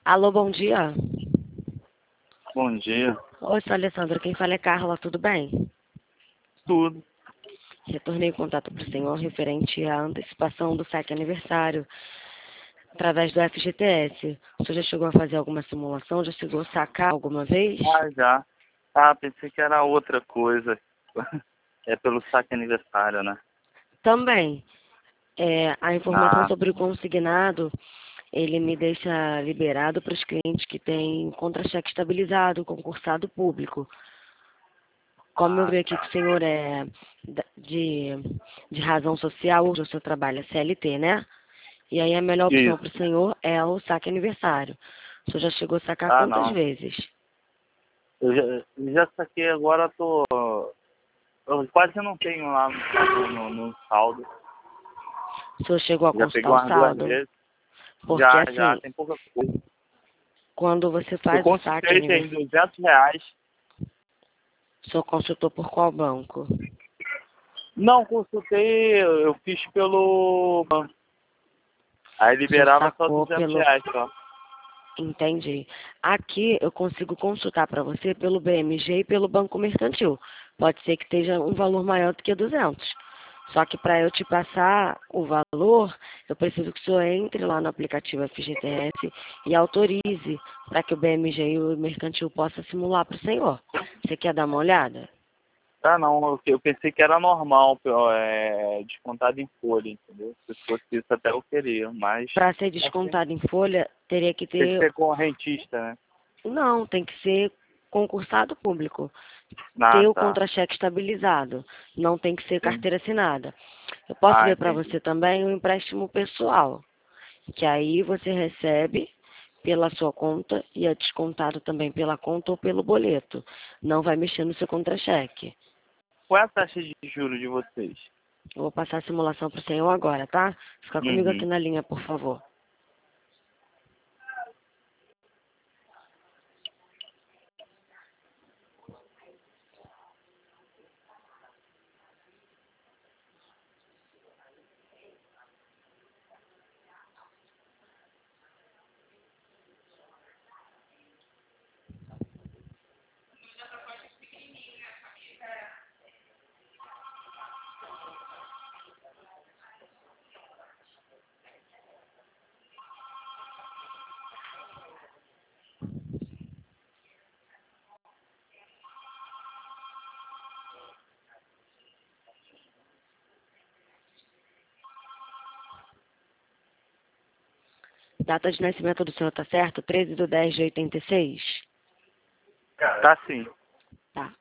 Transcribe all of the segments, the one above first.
Alô, bom dia. Bom dia. Oi, sou a Alessandra. Quem fala é Carla, tudo bem? Tudo. Retornei o contato para o senhor referente à antecipação do saque aniversário através do FGTS. O senhor já chegou a fazer alguma simulação? Já chegou a sacar alguma vez? Já. Ah, pensei que era outra coisa. É pelo saque aniversário, né? Também. A informação Ah, sobre o consignado, ele me deixa liberado para os clientes que têm contra-cheque estabilizado, concursado público. Como eu vi aqui que tá. o senhor é de razão social, hoje o senhor trabalha CLT, né? E aí a melhor opção para o Isso. senhor é o saque aniversário. O senhor já chegou a sacar Ah, quantas não. vezes? Eu já saquei agora, eu quase não tenho lá no saldo. O senhor chegou a Já peguei consultar o umas duas saldo? vezes. Porque Já, assim, tem pouca coisa. quando você Eu faz o saque consultei, tem aniversário, R$ 200. o senhor consultou por qual banco? Não, consultei, eu fiz pelo banco. Aí O senhor liberava só sacou pelo... R$ 200 só. Entendi. Aqui eu consigo consultar para você pelo BMG e pelo Banco Mercantil. Pode ser que esteja um valor maior do que 200. Só que para eu te passar o valor, eu preciso que o senhor entre lá no aplicativo FGTS e autorize para que o BMG e o Mercantil possam simular para o senhor. Você quer dar uma olhada? Ah, não, eu pensei que era normal, descontado em folha, entendeu? Se fosse isso até eu queria, mas Para ser assim, descontado em folha, teria que tem que ter... ser correntista, né? Não, tem que ser concursado público. Ah, Ter o tá. contra-cheque estabilizado. Não tem que ser Sim. carteira assinada. Eu posso Ah, ver para entendi. você também o empréstimo pessoal, que aí você recebe pela sua conta e é descontado também pela conta ou pelo boleto. Não vai mexer no seu contra-cheque. Qual é a taxa de juros de vocês? Eu vou passar a simulação para o senhor agora, tá? Fica comigo aqui Uhum. na linha, por favor. Data de nascimento do senhor tá certo? 13/10/86? Tá sim. Tá.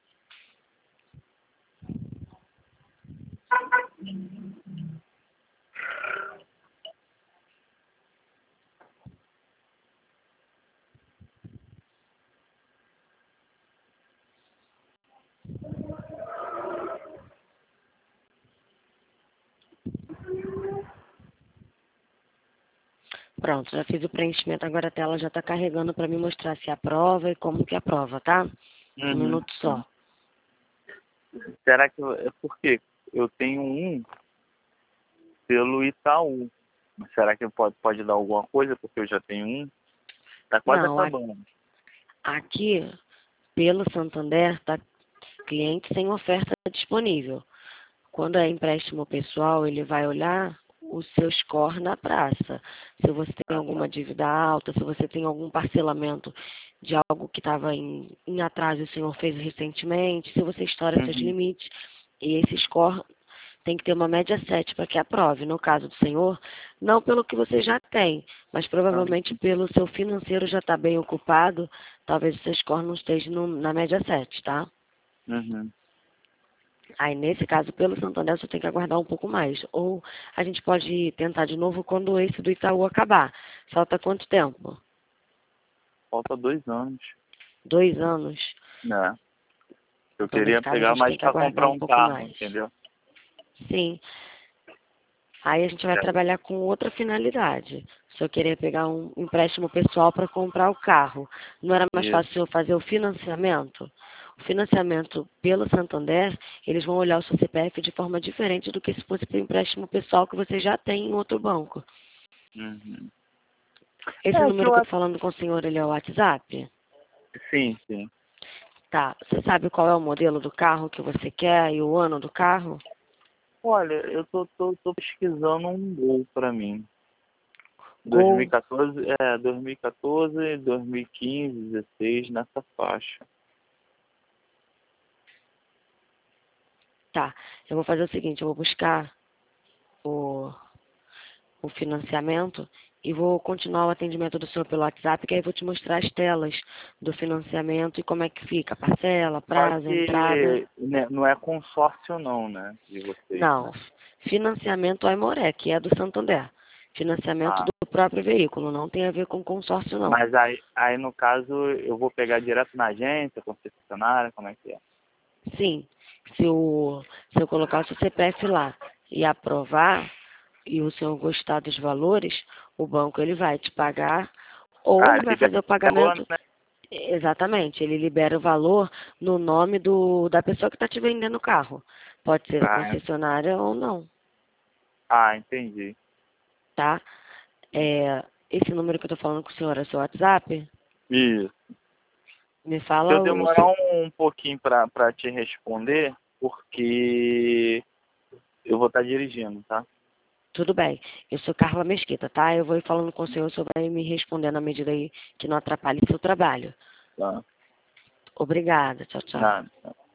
Pronto, já fiz o preenchimento, agora a tela já está carregando para me mostrar se aprova e como que aprova, tá? Um Uhum. minuto só. Será que é porque eu tenho um pelo Itaú? Será que pode dar alguma coisa porque eu já tenho um? Tá quase Não, acabando. aqui, pelo Santander, está cliente sem oferta disponível. Quando é empréstimo pessoal, ele vai olhar o seu score na praça. Se você tem Ah, tá. alguma dívida alta, se você tem algum parcelamento de algo que estava em atraso e o senhor fez recentemente, se você estoura seus Uhum. limites, e esse score tem que ter uma média 7 para que aprove. No caso do senhor, não pelo que você já tem, mas provavelmente pelo seu financeiro já está bem ocupado, talvez o seu score não esteja na média 7, tá? Uhum. Aí, nesse caso, pelo Santander, você tem que aguardar um pouco mais. Ou a gente pode tentar de novo quando esse do Itaú acabar. Falta quanto tempo? Falta 2 anos. 2 anos. Né? Eu Então, nesse queria caso, a pegar gente mais tem que para aguardar comprar um um pouco carro, mais. entendeu? Sim. Aí a gente vai trabalhar com outra finalidade. Se eu querer pegar um empréstimo pessoal para comprar o carro, não era mais Isso. fácil eu fazer o financiamento? O financiamento pelo Santander, eles vão olhar o seu CPF de forma diferente do que se fosse para o empréstimo pessoal que você já tem em outro banco. Uhum. Esse É que número que eu tô falando com o senhor, ele é o WhatsApp? sim, sim. Tá. Você sabe qual é o modelo do carro que você quer e o ano do carro? Olha, eu tô pesquisando um Gol pra mim. Gol. 2014, 2015, 16, nessa faixa. Tá. Eu vou fazer o seguinte, eu vou buscar o, o financiamento e vou continuar o atendimento do senhor pelo WhatsApp, que aí eu vou te mostrar as telas do financiamento e como é que fica, parcela, Só prazo, entrada. que né, não é consórcio não, né? De vocês, Não, né? financiamento Aimoré, que é do Santander. Financiamento Ah, do próprio veículo, não tem a ver com consórcio, não. mas aí no caso eu vou pegar direto na agência, concessionária, como é que é? Sim, se eu colocar o seu CPF lá e aprovar, e o senhor gostar dos valores, o banco ele vai te pagar Ah, ou vai libera fazer o agora, pagamento. né? Exatamente, ele libera o valor no nome da pessoa que está te vendendo o carro. Pode ser a Ah, concessionária ou não, entendi. tá? Esse número que eu estou falando com o senhor é seu WhatsApp? Isso. Me Se fala eu o demorar seu. um pouquinho para te responder, porque eu vou estar dirigindo, tá? Tudo bem, eu sou Carla Mesquita, tá? Eu vou ir falando com o senhor, o senhor vai me respondendo à medida aí que não atrapalhe seu trabalho. Tá. Obrigada, tchau, tchau. Nada.